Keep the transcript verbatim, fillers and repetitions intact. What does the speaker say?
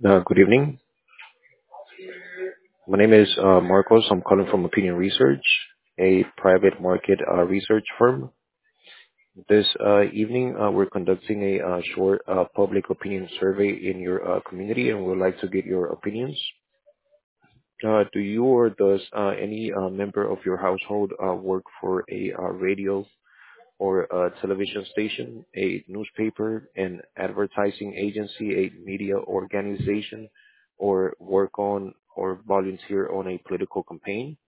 Uh, good evening. My name is uh, Marcos. I'm calling from Opinion Research, a private market uh, research firm. This uh, evening, uh, we're conducting a uh, short uh, public opinion survey in your uh, community, and we'd like to get your opinions. Uh, do you or does uh, any uh, member of your household uh, work for a uh, radio or a television station, a newspaper, an advertising agency, a media organization, or work on or volunteer on a political campaign?